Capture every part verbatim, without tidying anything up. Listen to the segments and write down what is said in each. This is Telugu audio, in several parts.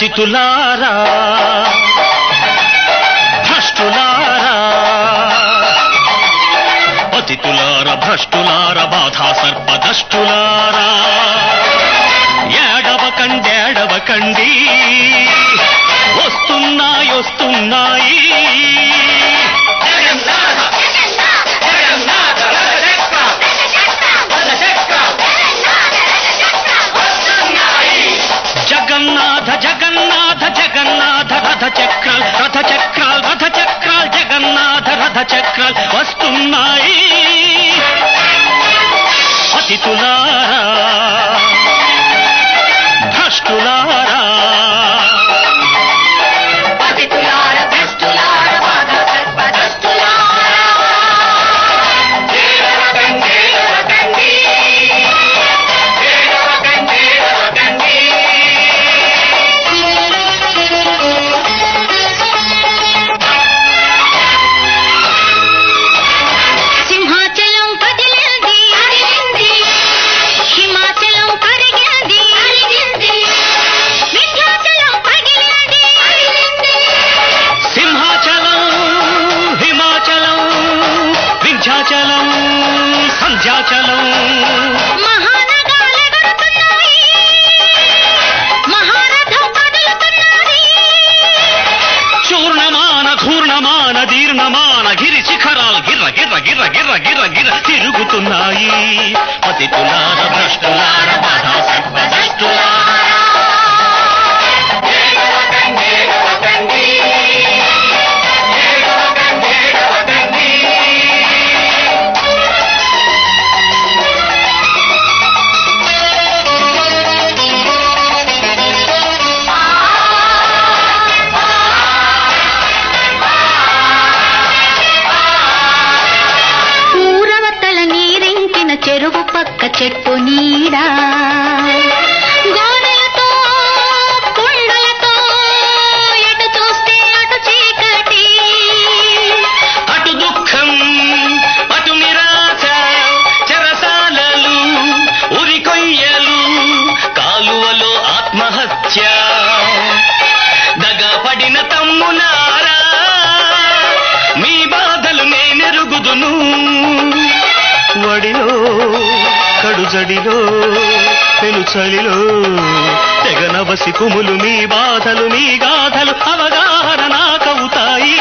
పతితులారా భ్రష్టులారా పతితులార భ్రష్టులార బాధా సర్పదష్టులారా ఏడవకండేడవకండి వస్తున్నాయి వస్తున్నాయి జగన్నాథ జగన్నాథ జగన్నాథ రథ చక్రాల్ రథ చక్రాల్ రథ చక్రాల్ జగన్నాథ రథ చక్రాల్ వస్తున్నాయి పతితులారా భ్రష్టులారా సంధ్యాచలం చూర్ణమాన ఘూర్ణమాన దీర్ణమాన గిరి శిఖరాలు గిర్ర గిర్ర గిర్ర గిర్ర గిర్ర గిర్ర తిరుగుతున్నాయి పతితులార భ్రష్టులార బాధా సర్పదష్టులారా చెరువు పక్క చెట్టు నీడా గోడలతో కుండలతో ఎటు చూస్తే అటు చీకటి అటు దుఃఖం అటు నిరాశ చెరసాలలు ఉరి కొయ్యలు కాలువలో ఆత్మహత్య దగపడిన తమ్ములారా మీ బాధలు నేనెరుగుదును వడిలో కడుజడిలో పెనుచలిలో తెగనవసి కుములు మీ బాధలు మీ గాథలు అవగాహన నాకవుతాయి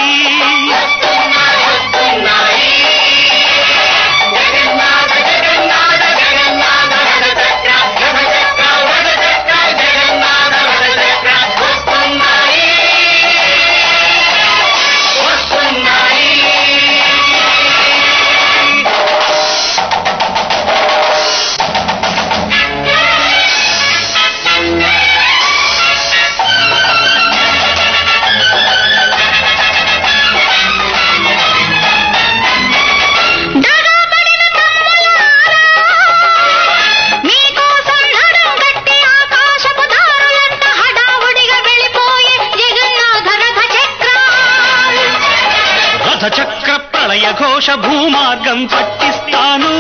చక్ర ప్రళయ ఘోష భూమార్గం పట్టిస్తాను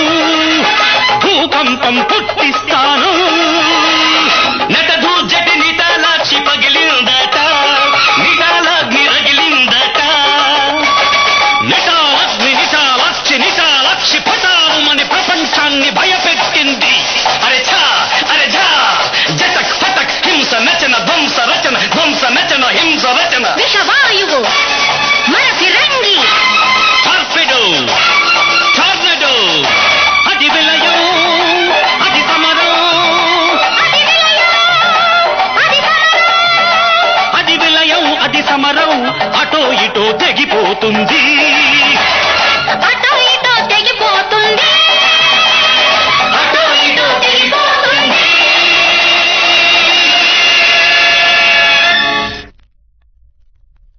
భూకంపం పుట్టిస్తాను నటధూర్జటి నిటాలాక్షి పగిలిందట నిటాలాగ్ని రగిలిందట నిటాలగ్ని నిటాలాక్షి నిటాలాక్షి పటామని ప్రపంచాన్ని భయపెట్టింది అరే ఛా అరే ఝా జటక్ ఫటక్ హింస నచన ధ్వంస రచన ధ్వంస నచన హింస రచన విషవాయువు మన ఫిరంగి టార్పెడో టార్నడో అది విలయం అది సమరం అది విలయం అది సమరం అటో ఇటో తెగిపోతుంది